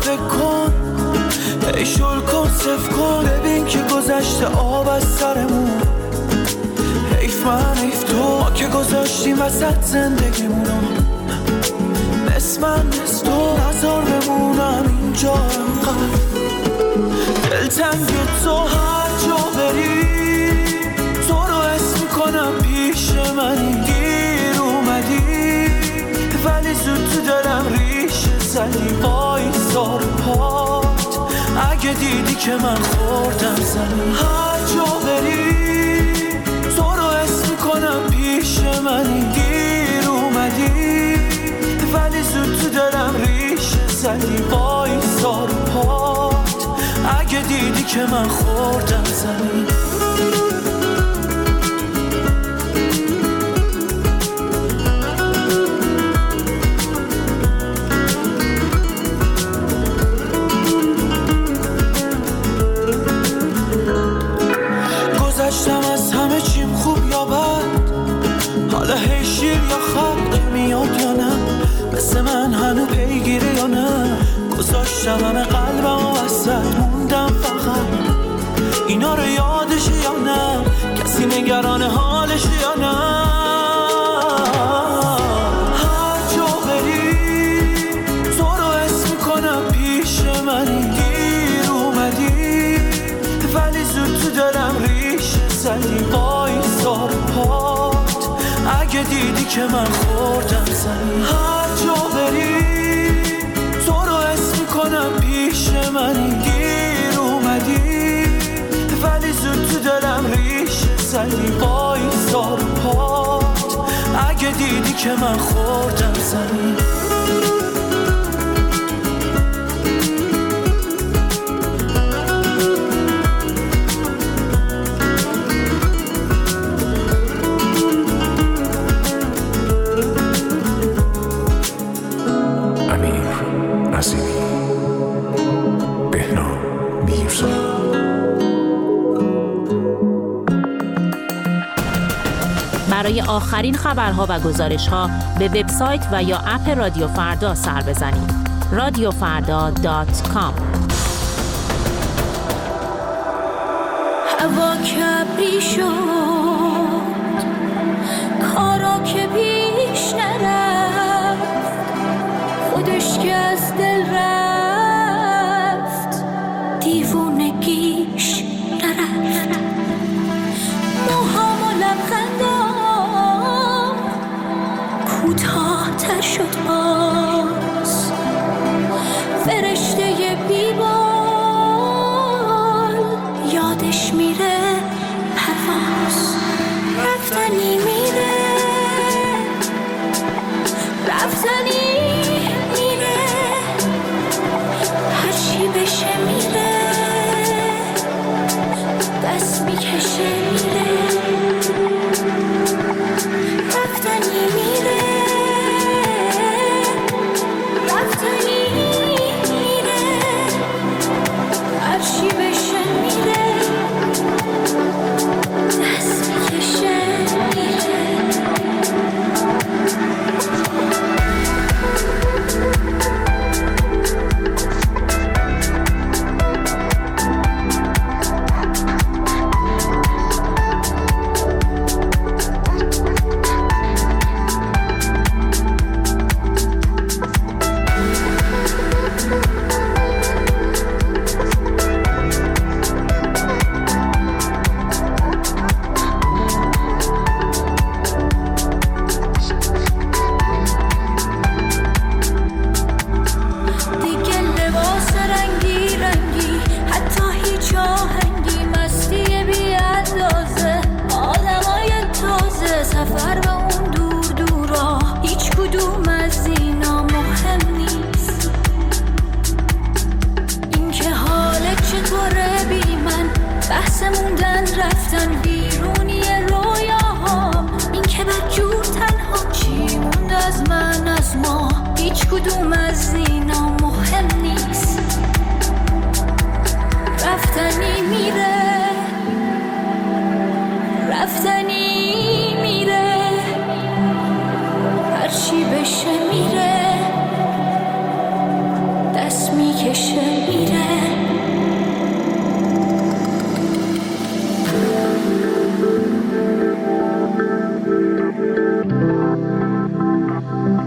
فکر کن، ای شل کن صف کن، ببین که گذشته آب از سرمون. حیف من حیف تو، ما که گذاشتیم وسط زندگیمونو. نصف من نصف تو، نظر بمونم اینجا انقدر. دلتنگ تو هر جا بری، تو رو حس میکنم پیش منی. گیر اومدی ولی زود تو دلم ریشه زدی. وایسا رو پات اگه دیدی که من خوردم زمین. هر جا بری تو رو حس میکنم پیش منی. گیر اومدی ولی زود تو دلم ریشه زدی. وایسا رو پات اگه دیدی که من خوردم زمین. گذشتم از همه چیم خوب یا بد، حالا هی شیر یا خط میاد یا نه، مثل من هنو پیگیره یا نه. گذاشتم همه قلبم و وسط موندم فقط، اینا رو یادش یا نه، کسی نگران حالش یا نه. هر جا بری تو رو حس میکنم پیش منی. گیر اومدی ولی زود تو دلم ریشه زدی. وایسا رو پات اگه دیدی که من خوردم زمین. هر جا بری تو رو حس میکنم پیش منی. گیر اومدی ولی زود تو دلم ریشه زدی. وایسا رو پات اگه دیدی که من خوردم زمین. برای آخرین خبرها و گزارش‌ها به وبسایت و یا اپ رادیو فردا سر بزنید. radiofarda.com. هوا کبری شد، کارا که پیش نرفت، خودش که از دل رفت، دیوونگیش نرفت. موهام و لبخندام کوتاه‌تر شد باز، فرشته بیبال یادش میره پرواز. رفتنی میره، رفتنی میره، هرچی بشه میره، دست میکشه میره. رفتنی میره، رفتنی میره، هرچی بشه میره، دست میکشه میره.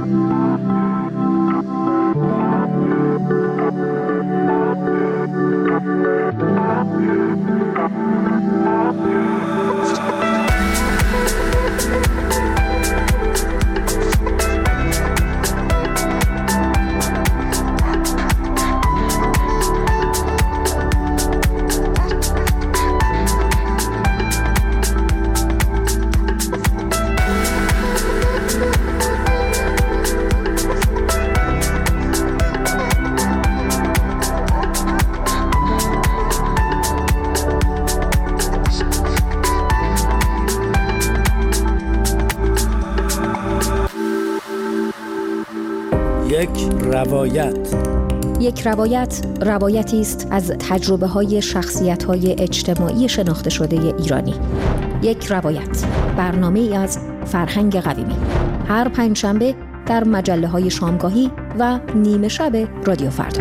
یک روایت روایتی است از تجربه‌های شخصیت‌های اجتماعی شناخته شده ایرانی. یک روایت، برنامه‌ای از فرهنگ قویمی. هر پنجشنبه در مجله‌های شامگاهی و نیمه شب رادیو فردا.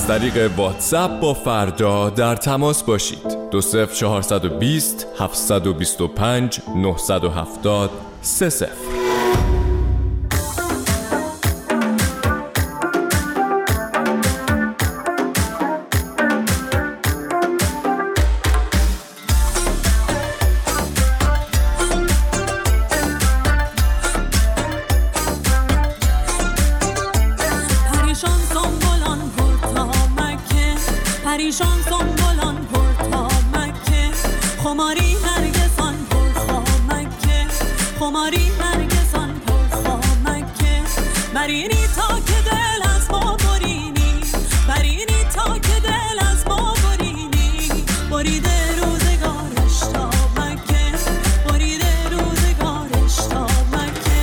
از طریق واتساپ با فردا در تماس باشید. 20420 725 970 30. پریشان سنبولان پر تا مکه خماری نرگسان پر تا مکه خماری نرگسان پر تا مکه برینی تا که دل از ما برینی برینی تا که دل از ما برینی بریده روزگارش تا مکه بریده روزگارش تا مکه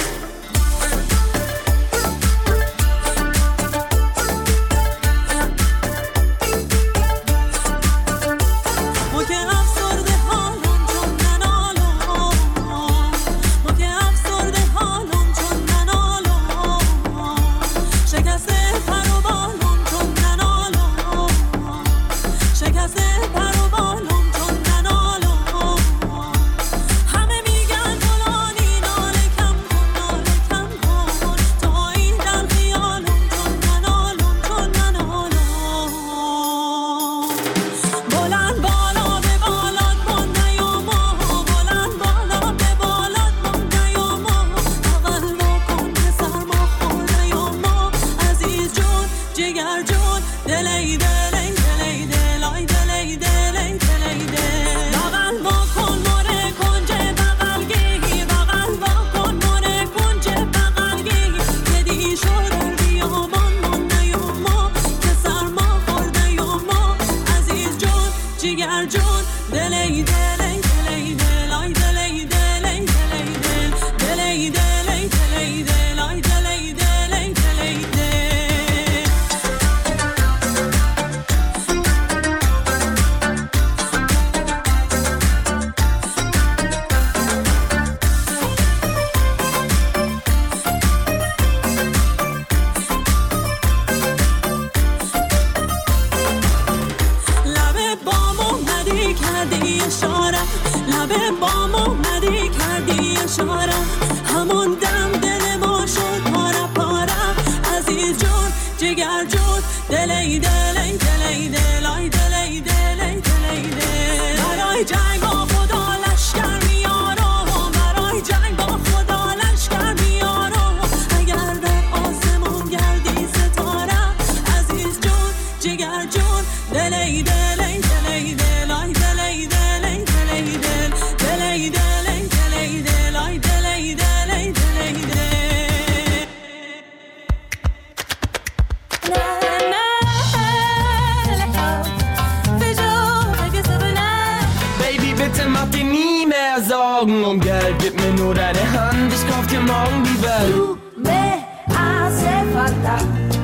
Um Geld, gib mir nur deine Hand, ich kauf dir morgen die Welt. Tu me hace falta,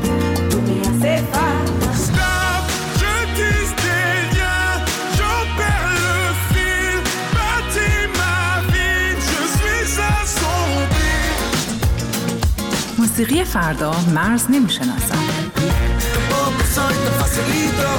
tu me hace falta. Stop, je tisse des liens, j'en perds le fil. Bâtis ma vie, je suis assombri. موسیقی فردا مرز نمیشناسد. Oh, soy te facilito.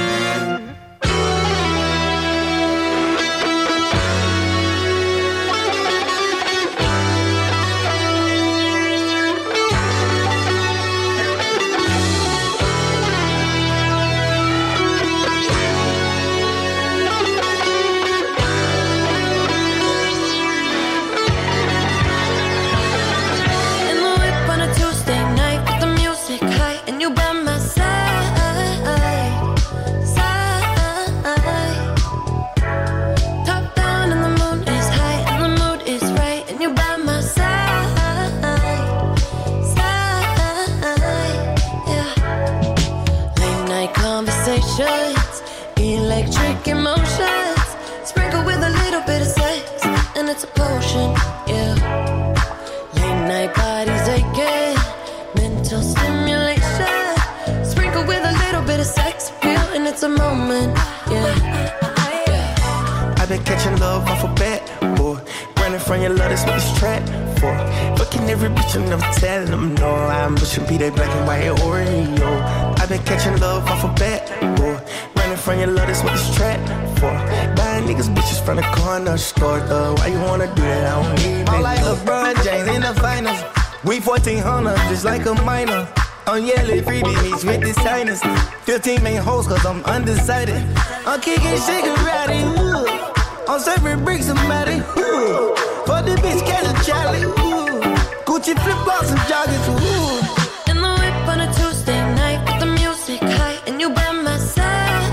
Electric emotions, sprinkled with a little bit of sex, and it's a potion, yeah. Late night bodies aching, mental stimulation, sprinkled with a little bit of sex appeal, and it's a moment, yeah. I've been catching love off a bat, boy. Running from from your love, that's what this track for. Fucking every bitch and never telling them no. I'm pushing P, they black and white Oreo. I've been catching love off a bat, boy. Running from your love, that's what this track for. Buying niggas bitches from the corner store, though. Why you wanna do that? I don't need that. I'm like LeBron James in the finals. We 1400, just like a minor. On yellow freebie meets with the signers. 15 main hoes cause I'm undecided. I'm kicking shit karate, ooh. I'm serving bricks somebody, ooh. For the bitch catch a Charlie, ooh. Gucci flip-flops and joggers, ooh. In the whip on a Tuesday night with the music high, and you by my side.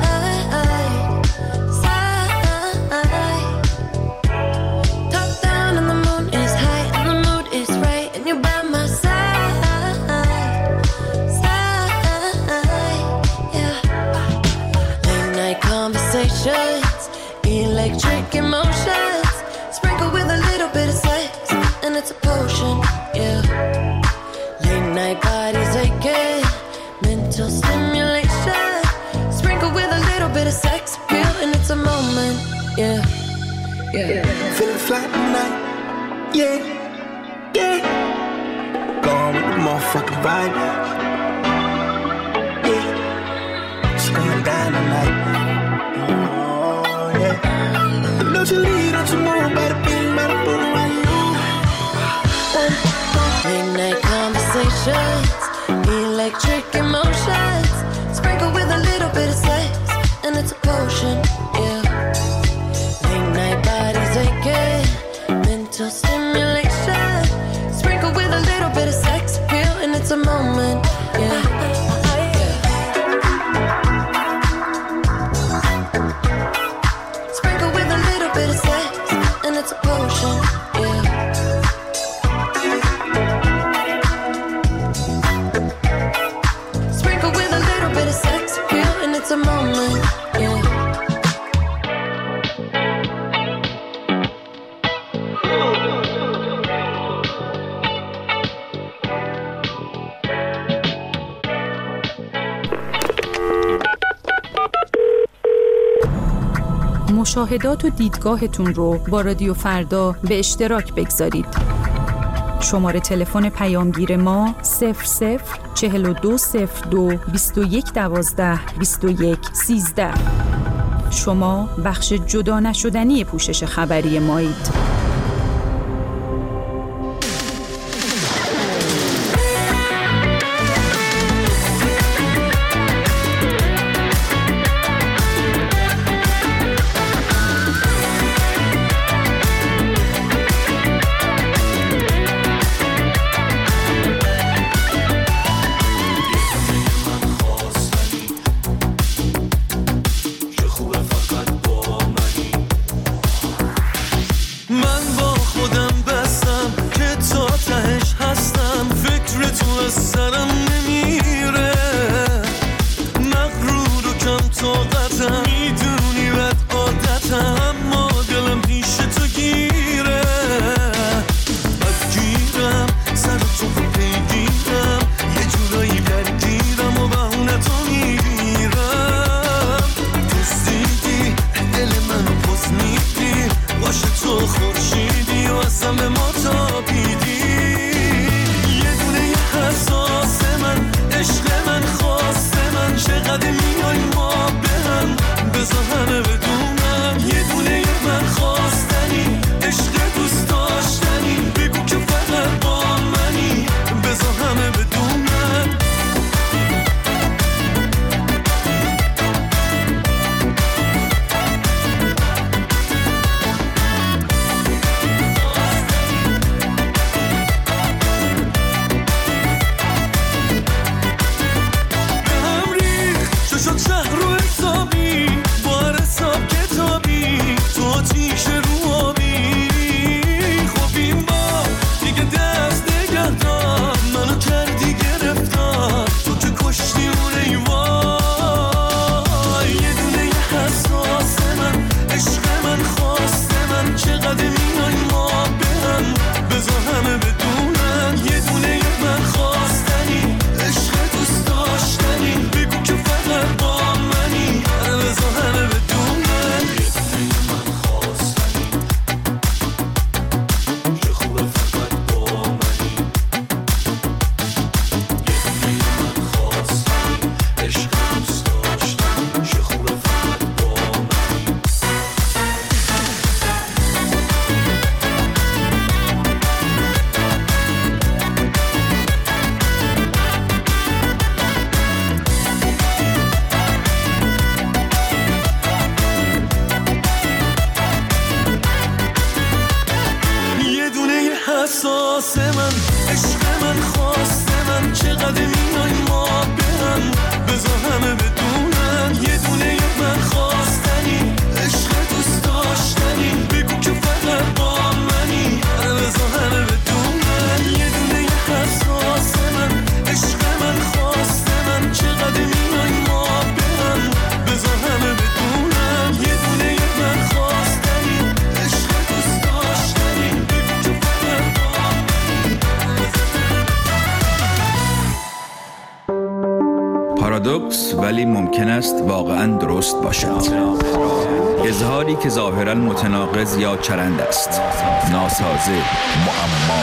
Top down and the moon is high, and the mood is right, and you by my side. Late night conversations, electric emotions, sprinkled with a little bit of sex, and it's a potion, yeah. Late night bodies aching, mental stimulation, sprinkled with a little bit of sex appeal, and it's a moment, yeah. Feeling fly tonight, yeah, yeah. Going with the motherfucking vibe, yeah. It's going down tonight, oh yeah. Don't you leave, don't you move, bada bing, bada boom, right you. Late night conversations, electric emotions, sprinkled with a little bit of sex, and it's a potion, yeah. Late night bodies aching, mental stimulation, sprinkled with a little bit of sex appeal, and it's a moment, yeah. Sprinkled with a little bit of sex, and it's a potion, yeah. Sprinkle with a little bit of sex appeal, and it's a moment, yeah. مشاهدات و دیدگاهتون رو با رادیو فردا به اشتراک بگذارید. شماره تلفن پیامگیر ما 004202 2112 2113. شما بخش جدا نشدنی پوشش خبری مایید. پارادوکس ولی ممکن است واقعاً درست باشد. اظهاری که ظاهراً متناقض یا چرند است. ناسازه، معما.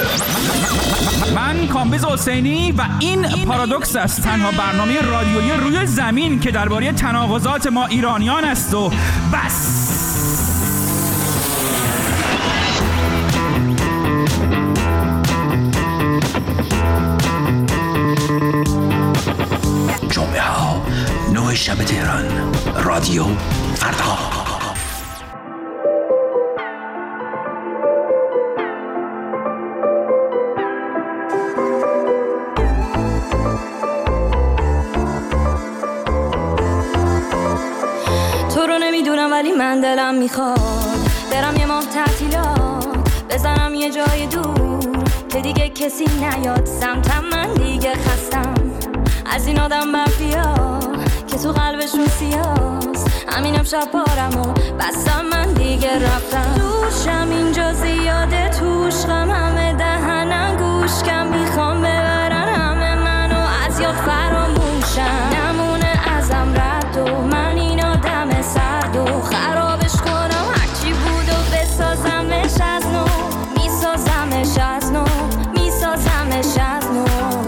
من کامبیز حسینی و این پارادوکس است، تنها برنامه رادیویی روی زمین که درباره تناقضات ما ایرانیان است و بس. جمعه ها 9 شب تهران، رادیو فردا. تو رو نمیدونم ولی من دلم میخواد برم یه ماه تعطیلات، بزنم یه جای دور که دیگه کسی نیاد سمتم. من دیگه خستم از این آدم مافیا که تو قلبشون سیاست. همین امشب بارمو بستم، من دیگه رفتم. دوشم اینجا زیاده، توش غم همه دهنم گوش کم، میخوام ببرن همه منو از یاد فراموشم. نمونه ازم رد و من این آدم سرد و خرابش کنم هرچی بود و بسازمش از نو، میسازمش از نو، میسازمش از نو،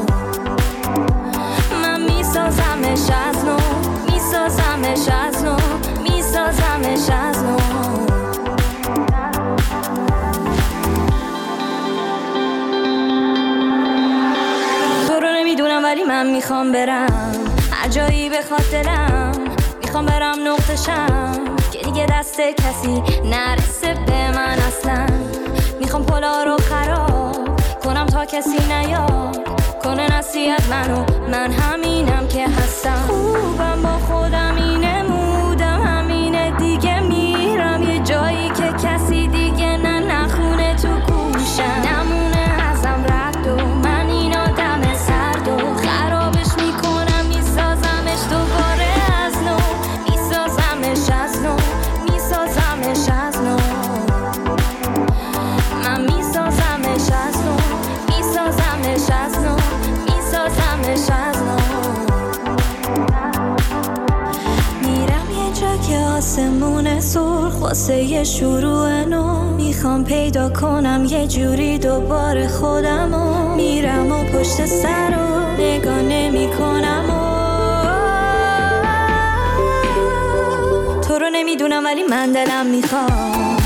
من میسازمش از نو، میسازمش از نو، میسازمش از نو. تو رو نمیدونم ولی من میخوام برم هر جایی بخواد دلم، میخوام برم نقطشم که دیگه دست کسی نرسه به من اصلا. میخوام پلا رو خراب کنم تا کسی نیاد کنه نصیحت منو، من همینم که هستم. خوبم با خودم اینه، مودم همینه دیگه، میرم یه جایی که کسی دیگه نخونه تو گوشم. نمونه ازم رد و من این آدم سرد و خرابش میکنم، میسازمش دوباره از نو، میسازمش از نو، میسازمش از نو، من میسازمش از نو، میسازمش از نو، میسازمش از نو. میرم یه جا که آسمون سرخ واسه یه شروع نو، میخوام پیدا کنم یه جوری دوباره خودمو. میرم و پشت سر رو نگاه نمی کنم تو رو نمیدونم ولی من دلم میخوام.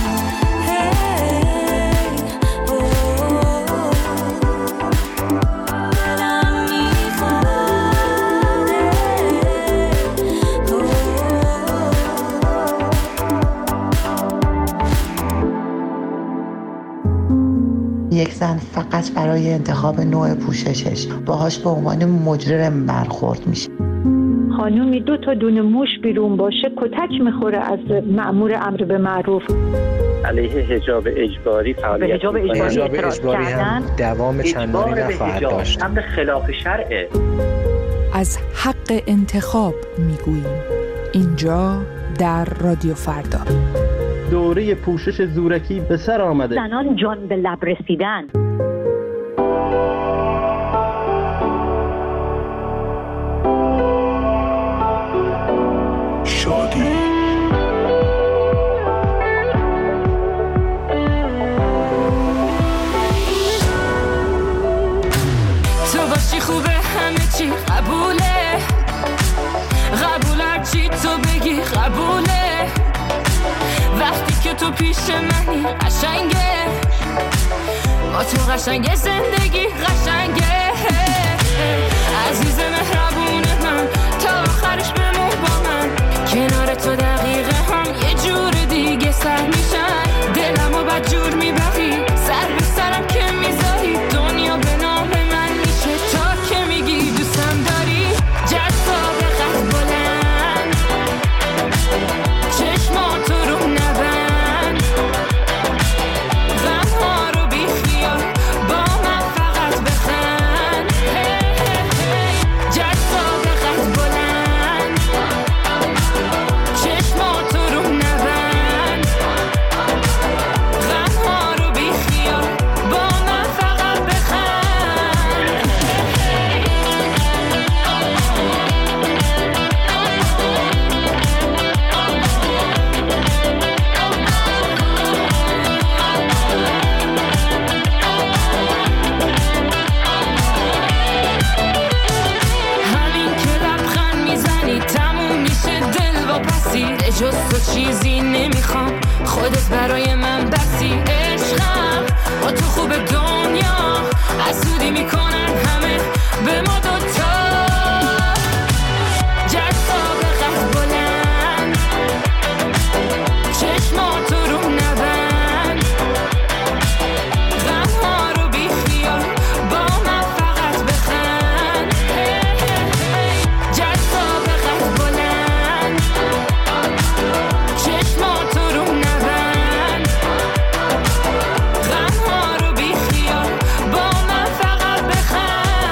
یک زن فقط برای انتخاب نوع پوششش باهاش به عنوان مجرم برخورد میشه. خانومی 2 تا دونه موش بیرون باشه کتک میخوره از مأمور امر به معروف. علیه حجاب اجباری فعالیت حجاب اجباری هم دوام چندانی نخواهد داشت. امر خلاف شرعه. از حق انتخاب میگوییم اینجا در رادیو فردا. دوره پوشش زورکی به سر آمده. زنان جان به لب رسیدن. شادی تو باشی خوبه همه چی قبوله، قبول هرچی تو بگی قبوله، وقتی که تو پیش منی قشنگه، با تو قشنگه زندگی قشنگه. عزیز مهربون من تا آخرش بمون با من، کنار تو دقیقه هم یه جور دیگه سر میشن، دلمو بدجور میبری سر به سرم که میذاری، دنیا به نام من میشه تا که میگی دوستم داری. جذاب قد بلند چشماتو رو نبند، غمها رو بی خیال با من فقط بخند. جذاب مسیر جز تو چیزی نمیخوام، خودت برای من بسی. عشقم با تو خوب دنیا حسودی میکنن همه به ما دوتا. جذاب قد بلند چشماتو رو نبند، غمها رو بی خیال با من فقط بخند. جذاب قد بلند چشماتو رو نبند، غمها رو بی خیال با من فقط بخند.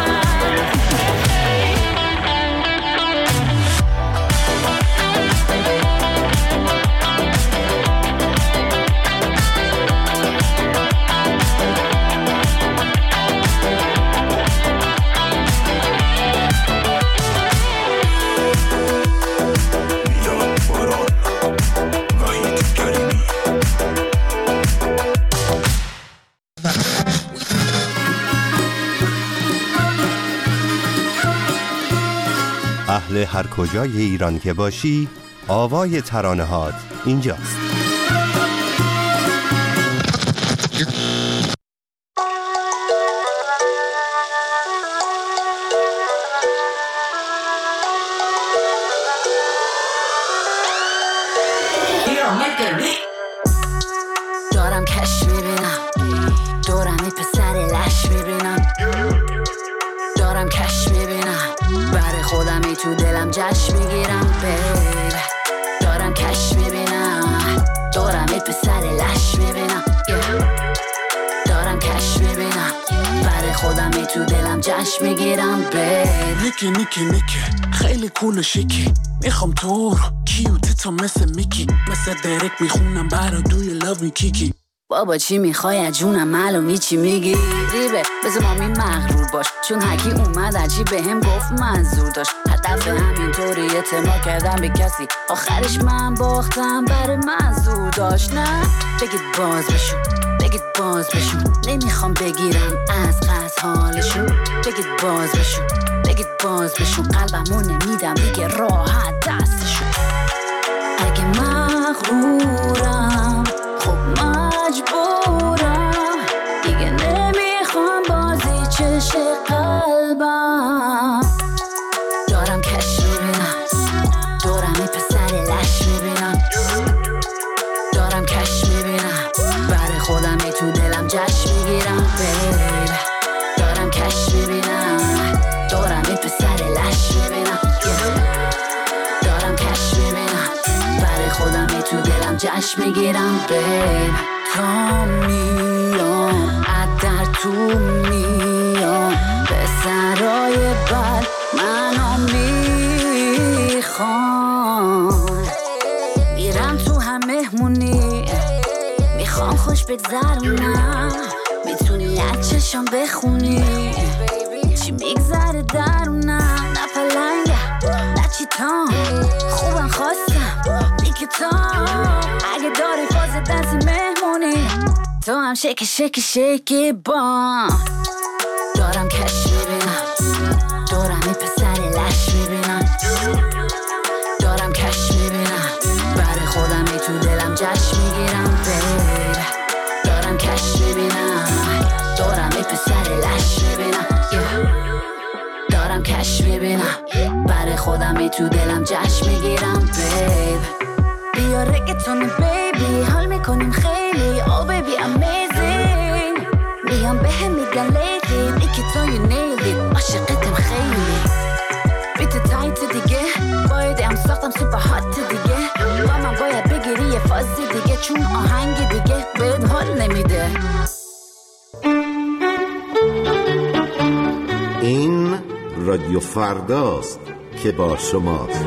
اهل هر کجای ایران که باشی، آوای ترانه‌هات اینجاست. دارم کش میبینم، دورم این پسر لش میبینم. دارم کش میبینم، برای خودم ای تو دلم جشن میگیرم. بیب دارم کش میبینم، دورم این پسر لش میبینم. دارم کش میبینم، برای خودم ای تو دلم جشن میگیرم. بیب نیکی نیکی نیکی خیلی کول و شیکی، میخوام تو رو کیوت تا مثل میکی، مثل درک میخونم برا دوی لو می کیکی. بابا چی میخوای از جونم، معلومی چی میگی. ریبه بذار مامی مغرور باش، چون حکی اومد عجیب به هم گفت منظور داشت. هدف همینطوری اعتماد کردم به کسی، آخرش من باختم برای منظور داشت. نه بگید باز بشون، بگید باز بشون، نمیخوام بگیرم از قصد حالشون. بگید باز بشون، بگید باز بشون، قلبمو نمیدم دیگه راحت دستشون. اگه مغرورم خب مجبورم، دیگه نمیخوام بازی چش قلبم. دارم کش میبینم، دورم این پسر لش میبینم. دارم کش میبینم، برای خودم ای تو دلم جشن میگیرم. بیب دارم کش میبینم، دورم این پسر لش میبینم. دارم کش میبینم، برای خودم ای تو دلم جشن میگیرم. بیب تا میام در تو میام، به سرای بر منو میخوام. میرم تو هم مهمونی، میخوام خوش بگذرونم، میتونی از چشم بخونی چی میگذره درونم. نه پلنگم نه چیتام، خوبم خواستم میکتام. اگه داری فاز دنسی مهمونی، تو هم شیکی شیکی شیکی بام. دارم کش میبینم، دورم این پسر لش میبینم. دارم کش میبینم، برای خودم ای تو دلم جشن میگیرم. بیب دارم کش میبینم، دورم این پسر لش میبینم. دارم کش میبینم، برای خودم ای تو دلم جشن میگیرم. بیب بیا رگتون بیبی، حال میکنیم خیلی. او بیبی امیزینگ، میام به هم میگن لیدی، نیکتون یو نیلید، عاشقتم خیلی. بیت تایت دیگه، باید ام ساختم سوپر هات دیگه. با من باید بگیری یه فازی دیگه، چون آهنگ دیگه بهت حال نمیده. این رادیو فرداست که با شماست.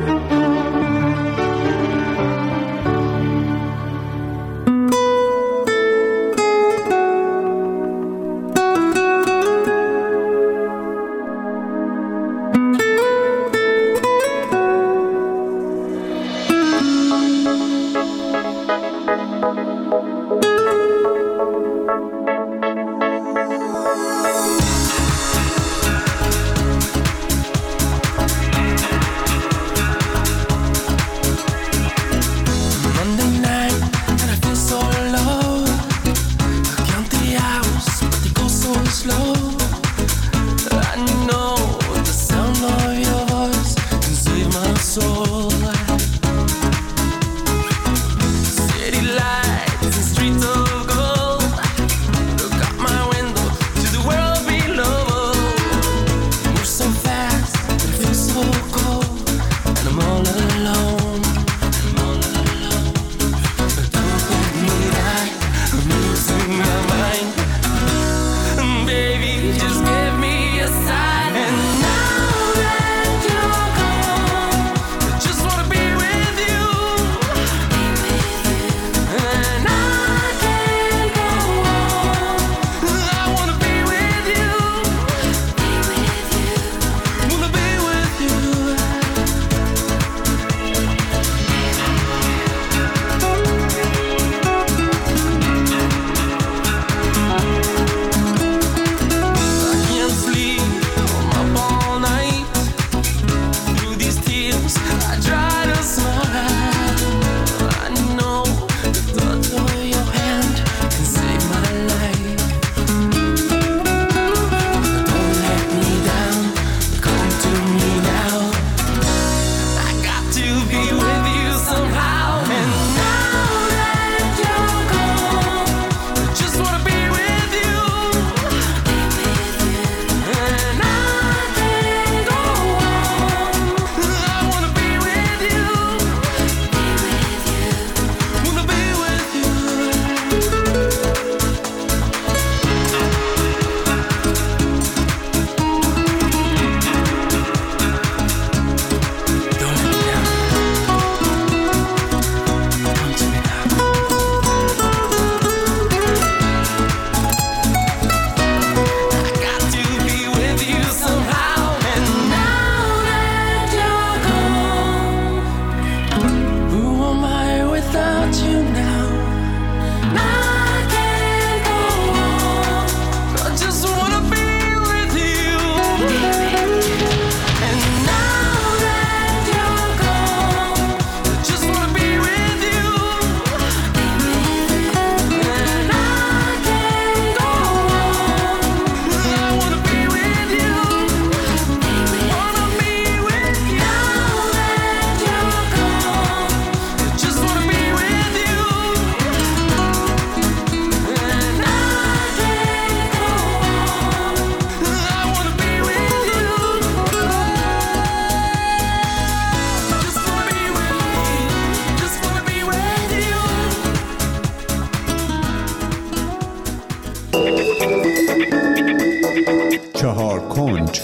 4 کنج.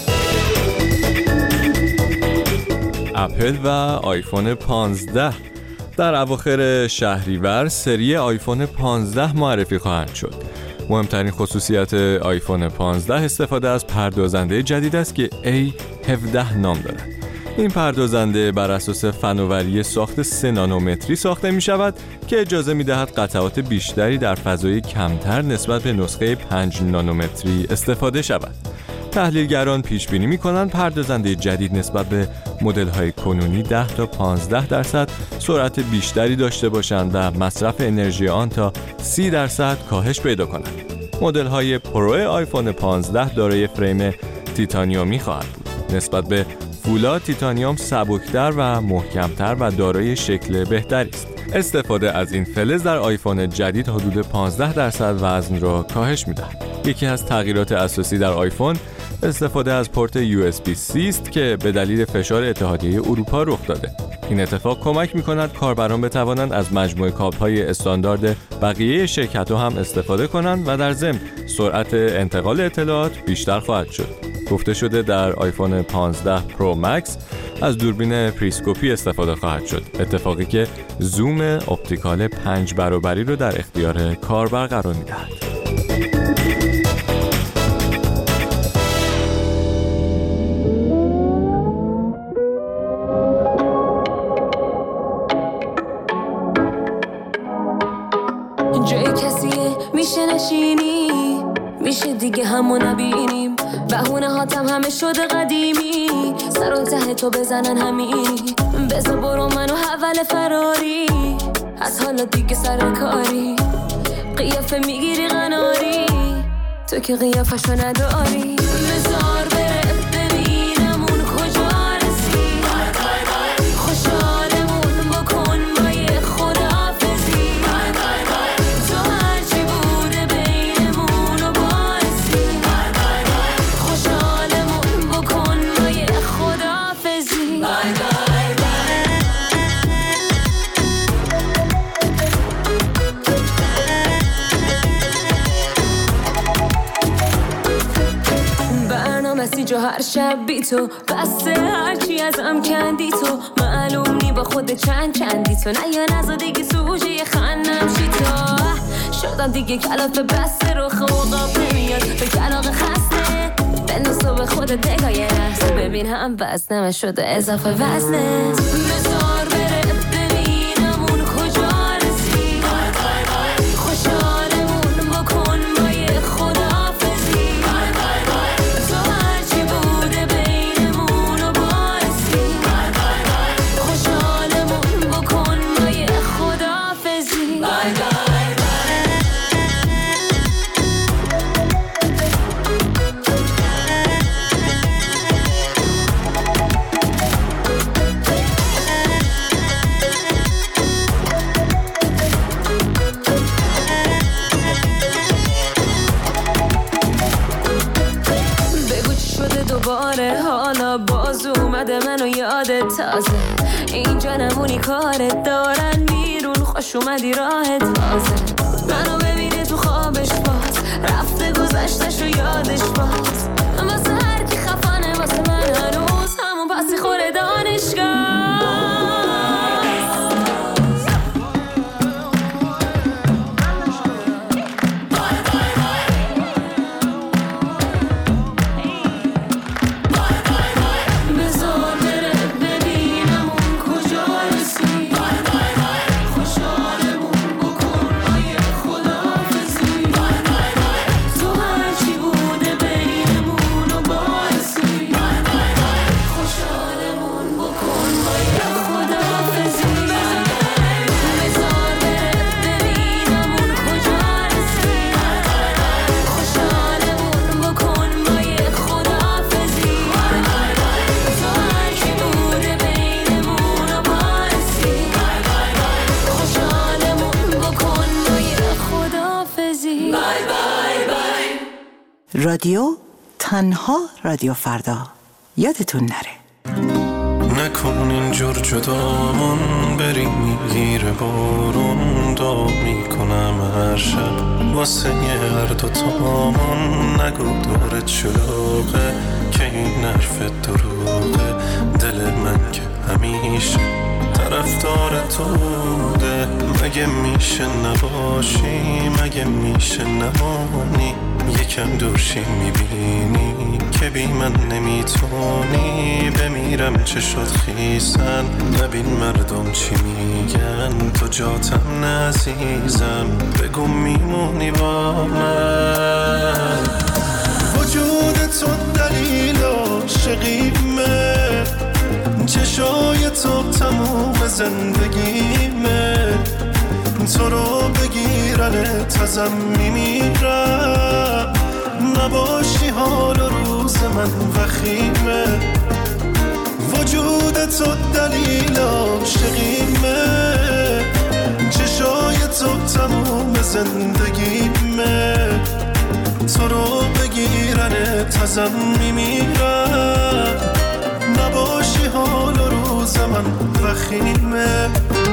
اپل و آیفون 15 در اواخر شهریور سری آیفون 15 معرفی خواهند شد. مهمترین خصوصیت آیفون 15 استفاده از پردازنده جدید است که A17 نام دارد. این پردازنده بر اساس فناوری ساخت 3 نانومتری ساخته می شود که اجازه می دهد قطعات بیشتری در فضای کمتر نسبت به نسخه 5 نانومتری استفاده شود. تحلیلگران پیش بینی می کنند پردازنده جدید نسبت به مدل های کنونی 10 تا 15% سرعت بیشتری داشته باشند و مصرف انرژی آن تا 30% کاهش پیدا کنند. مدل های پرو آیفون 15 دارای فریم تیتانیومی خواهد بود. نسبت به فولاد تیتانیوم سبکتر و محکمتر و دارای شکل بهتری است. استفاده از این فلز در آیفون جدید حدود 15% وزن را کاهش می‌دهد. یکی از تغییرات اساسی در آیفون استفاده از پورت USB-C است که به دلیل فشار اتحادیه اروپا رخ داده. این اتفاق کمک می‌کند کاربران بتوانند از مجموعه کابل‌های استاندارد بقیه شرکت‌ها هم استفاده کنند و در ضمن سرعت انتقال اطلاعات بیشتر خواهد شد. گفته شده در آیفون 15 پرو مکس از دوربین پریسکوپی استفاده خواهد شد، اتفاقی که زوم اپتیکال 5 برابری رو در اختیار کاربر قرار می‌دهد. جای کسیه میشه نشینی، میشه دیگه همو نبینیم، بهونه هاتم همه شده قدیمی، سر و ته تو بزنن همینی، بذار برو منو حول فراری، از حالا دیگه سر کاری، قیافه میگیری قناری، تو که قیافشو نداری، بذار بره ببینم اون کجا رسی، خوشحالمون بکن با یه خداحافظی، تو هرچی بوده بینمون رو باعثی، خوشحالمون بکن با یه خداحافظی. جو هر شب بی تو بسته هرچی ازم کندی تو، معلوم نی با خود چندی تو، نه یا نزا دیگه سوژه خندم شی تو، شدم دیگه کلافه بسته رو خوقاب نمیاد به کلاق خسته، بنداز تو به خودت نگاه یه لحظه ببین هم وزنم شده اضافه وزنه، بذار بره ببینم اون کجا رسی، خوشحالمون بکن با یه خداحافظی، تو هرچی بوده بینمون رو باعثی، خوشحالمون بکن با یه خداحافظی. دوباره حالا باز اومده منو یادت تازه، اینجا نمونی کارت دارن بیرون، خوش اومدی راحت تازه، منو ببینه تو خوابش باز رفته گذشتش و یادش باز، واسه هر کی خفانه واسه من هنوز همون پسی خوره دانشگاه. رادیو تنها رادیو فردا، یادتون نره. نکن اینجور جدامون، بریم میگیره بارون. دعا میکنم هر شب واسه هر دوتامون. نگو دورت شلوغه که این حرف دروغه، دل من که همیشه طرفدار تو بوده. مگه میشه نباشی، مگه میشه نمانی، یکم دورشی میبینی که بی من نمیتونی. بمیرم چه شد خیسن، نبین مردم چی میگن، تو جاتم نعزیزم، بگو میمونی با من. وجود تو دلیل عاشقیمه، چشای تو تموم زندگیمه. تو رو بگیرنت ازم میمیرم، نباشی حال و روز من وخیمه. وجود تو دلیل عاشقیمه، چشای تو تموم زندگیمه. تو رو بگیرنت ازم میمیرم، نباشی حال و روز من وخیمه.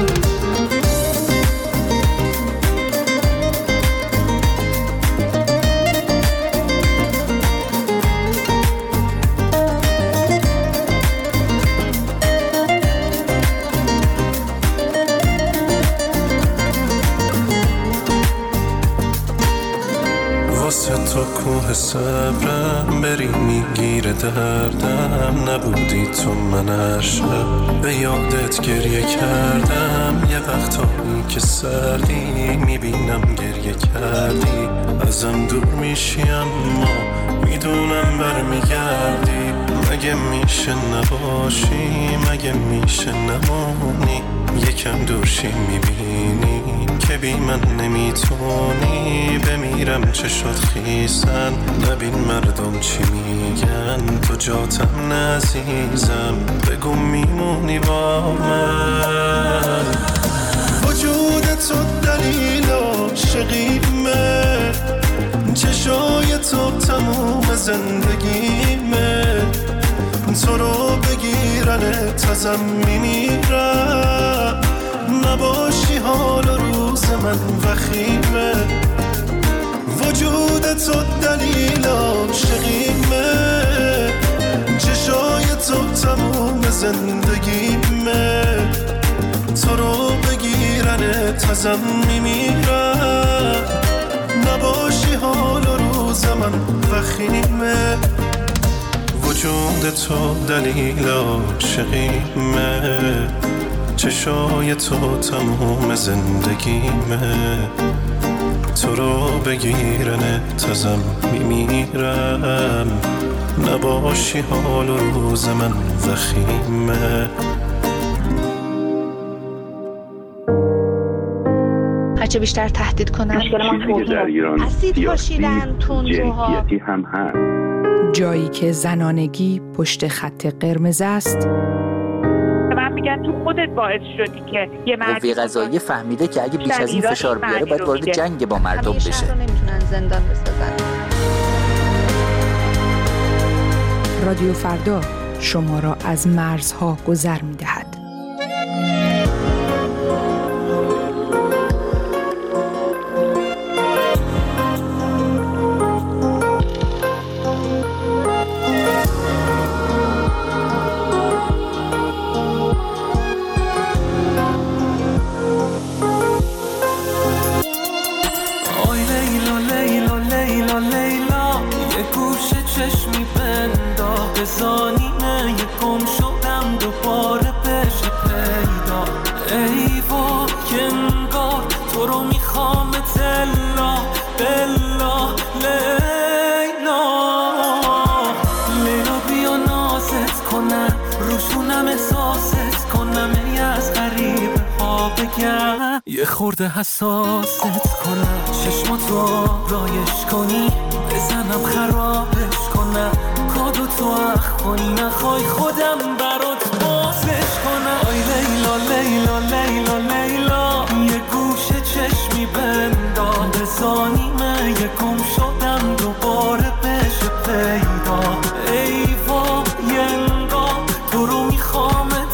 تو کوه صبرم، بری میگیره دردم. نبودی تو من هر شب به یادت گریه کردم. یه وقتایی که سردی میبینم گریه کردی، ازم دور میشی اما میدونم برمیگردی. مگه میشه نباشی، مگه میشه نمونی، یکم دورشی میبینی که بی من نمیتونی. بمیرم چه شد خیسن، نبین مردم چی میگن، تو جاتم نعزیزم، بگو میمونی با من. وجود تو دلیل عاشقیمه، چشای تو تموم زندگیمه. تو رو بگیرنت ازم میمیرم، نباشی حال و روز من وخیمه. وجود تو دلیل عاشقیمه، چشای تو تموم زندگیمه. تو رو بگیرنت ازم میمیرم، نباشی حال و روز من وخیمه. وجود تو دلیل عاشقیمه، چشای تو تموم زندگیمه. تو رو بگیرنت ازم میمیرم، نباشی حال و روز من وخیمه. هرچه بیشتر تهدید کنن، چیزی که در ایران سیاسی جنسیتی هم هست. جایی که زنانگی پشت خط قرمز است. من میگن تو خودت باعث شدی که یه قوه قضاییه فهمیده که اگه بیش از این فشار بیاره باید وارد جنگ با مردم بشه. رو نمیتونن زندان بسازن. رادیو فردا شما را از مرزها گذر می‌دهد. زانینه یکم شدم دوباره بشه پیدا. ای با که انگار تو رو میخوام تلا بلا. لیلا لیلا بیا نازت کنم، روشونم احساست کنم، ای از غریبه ها بگم، یه خورده حساست کنم، چشماتو رایش کنی، بزنم خرابش کنم، کادو تو اخ کنی، نخوای خودم برات بازش کنم. آی لیلا لیلا لیلا لیلا، یه گوشه چشمی بندا، بزانیمه یه گم شدم دوباره بشه پیدا. ای وای انگار تو رو میخوام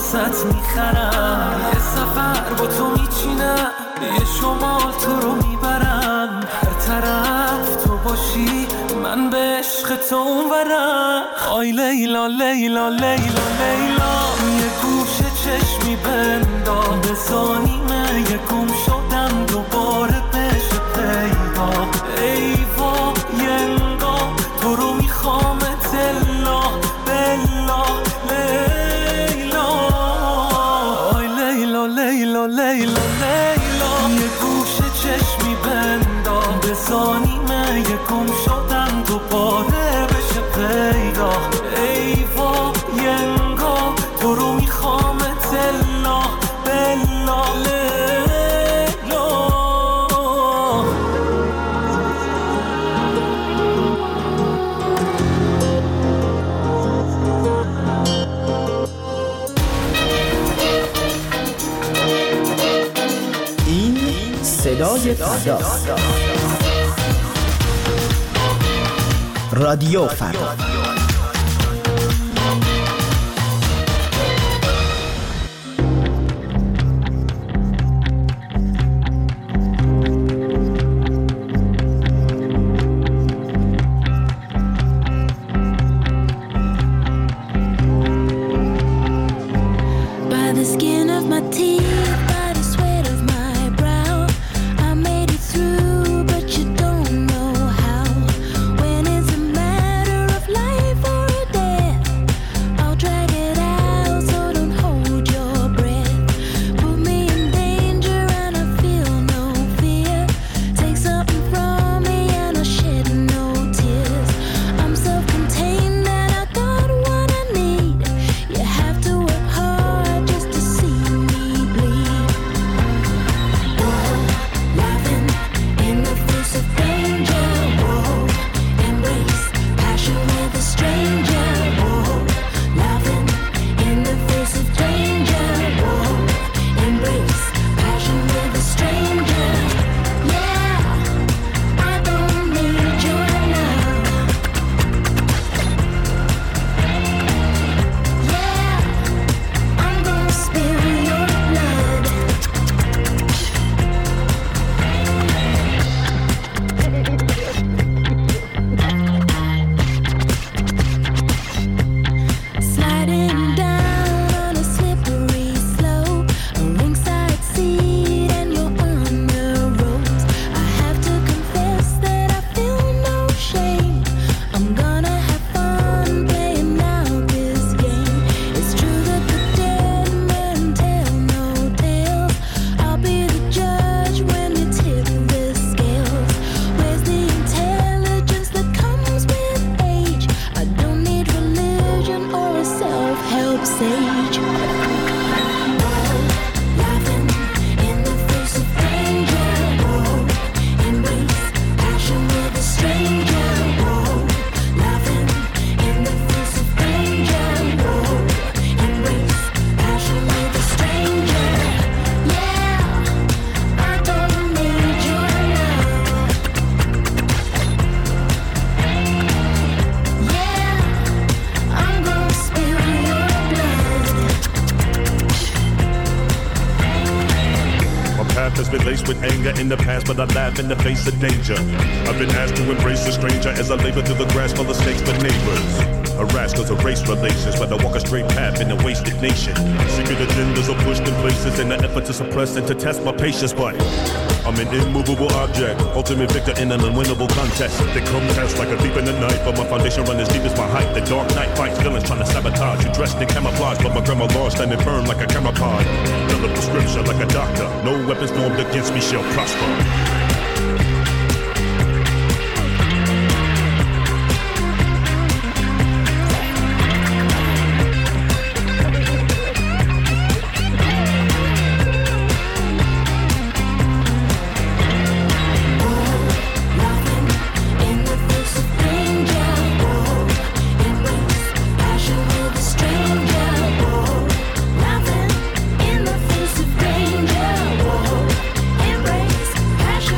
واسط میخرم، یه سفر با تو میچینم، یه شمال تو رو میبرم، هر طرف تو باشی من به عشق تو اونورم. آی لیلا لیلا لیلا لیلا، یه گوشه چشمی بندام، بزانیمه یه گم شدم دوباره بشه پیدا. ای وای انگار تو رو میخوام تلا بلا لیلا. آی لیلا لیلا لیلا لیلا، یه گوشه چشمی بندام، بزانیمه یه گم شدم دوباره بشه پیدا. ای وای انگار تو رو میخوام تلا بلا لیلا. این صدای فرداست. رادیو فردا. By the skin of my teeth, by the sweat of my brow, I made it through, but you don't know how. When it's a matter of life or death, I'll drag it out, so don't hold your breath. Put me in danger and I feel no fear. Take something from me and I shed no tears. I'm self-contained and I got what I need. You have to work hard just to see me bleed. Whoa, laughing in the face of danger. Whoa, embrace passion with a stranger. Whoa, laughing in the face of danger. Whoa, embrace passion with a stranger. Yeah, I don't need your love. Yeah, I'm gonna spill your blood. Sliding down on a slippery slope, a ringside seat and you're on the ropes. I have to confess that I feel no shame. I'm gonna have fun playing out this game. It's true that the dead men tell no tales. I'll be the judge when you tip the scales. Where's the intelligence that comes with age? I don't need religion or a self-help sage. Whoa, laughing in the face of danger. Whoa, embrace passion with a stranger. Whoa, laughing in the face of danger. Whoa, embrace passion with a stranger. Yeah, I don't need your love. Yeah, I'm gonna spill your blood. My path has been laced with anger in the past, but I laugh in the face of danger. I've been asked to embrace a stranger as I labor through the grass full of snakes for neighbors. Harassed cause of race relations, but I walk a straight path in a wasted nation. Secret agendas are pushed in places in an effort to suppress and to test my patience, but I'm an immovable object, ultimate victor in an unwinnable contest. They come test like a thief in the night, but my foundation run as deep as my height. The dark night fights villains trying to sabotage. You dressed in camouflage, but my grandma law standing firm like a camera pod. Fill a prescription like a doctor. No weapons formed against me shall prosper. Passion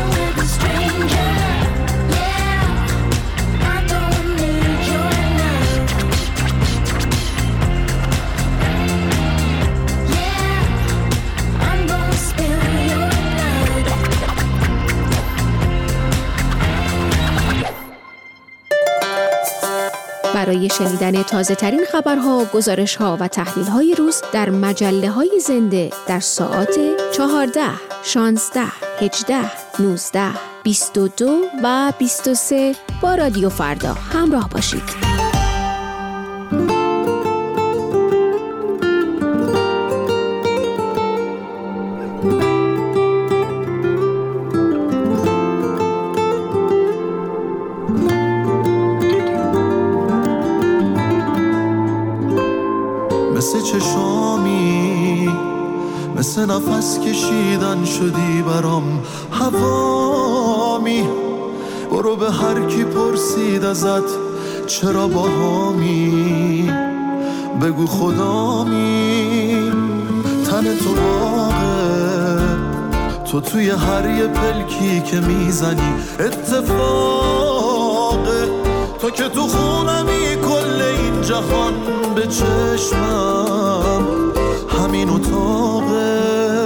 برای شنیدن تازه ترین خبرها، گزارش‌ها و تحلیل‌های روز در مجله‌های زنده در ساعات 14، 16، 18، 19، 22 و 23 با رادیو فردا همراه باشید. مثل چشامی، مثل نفس کشیدن شدی برام هوامی. برو به هر کی پرسید ازت چرا باهامی، بگو خدامی. تن تو باغه، تو توی هر یه پلکی که میزنی اتفاقه. تو که تو خونمی کل این جهان به چشمم همین اتاقه.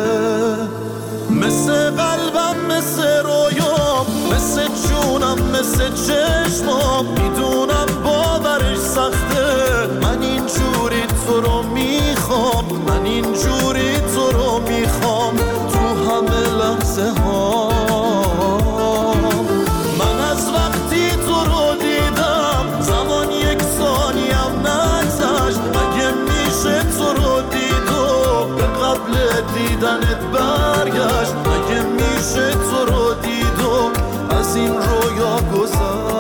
مثل قلبم، مثل رویام، مثل جونم، مثل چشمام. میدونم باورش سخته، من اینجوری تو رو میخوام، من اینجوری تو رو میخوام تو همه لحظه ها. من از وقتی تو رو دیدم زمان یک ثانیم نگذشت. مگه میشه تو رو دید و به قبل دیدنت برگشت؟ مگه میشه تو رو دید و از این رویا گذشت؟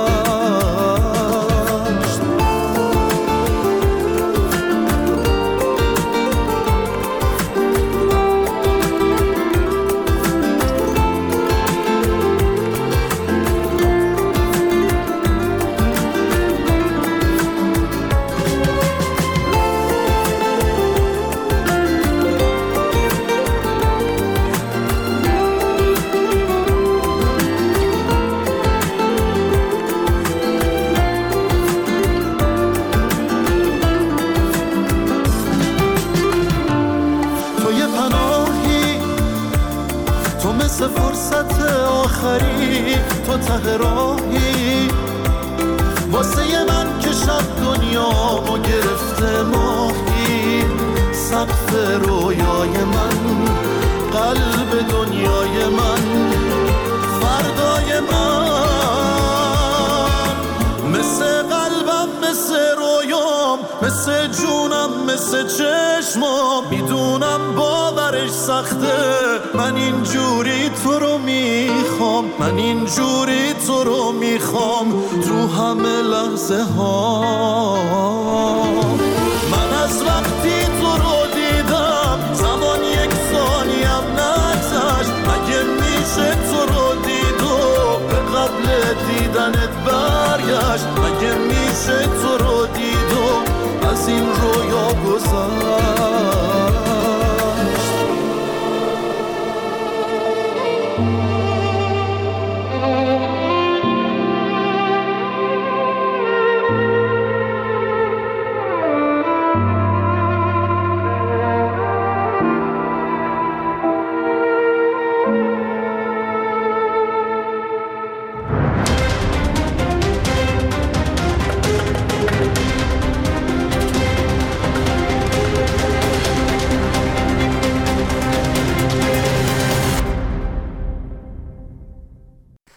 مثل فرصت آخری تو ته راهی، واسه من که شب دنیامو گرفته ماهی. سقف رویای من، قلب دنیای من، فردای من. مثل قلبم، مثل رویام، مثل جونم، مثل چشمام. میدونم باورش سخته، من اینجوری تو رو میخوام، من اینجوری تو رو میخوام تو همه لحظه ها. من از وقتی تو رو دیدم زمان یک ثانیم نگذشت. مگه میشه تو رو دید و به قبل دیدنت برگشت؟ مگه میشه تو رو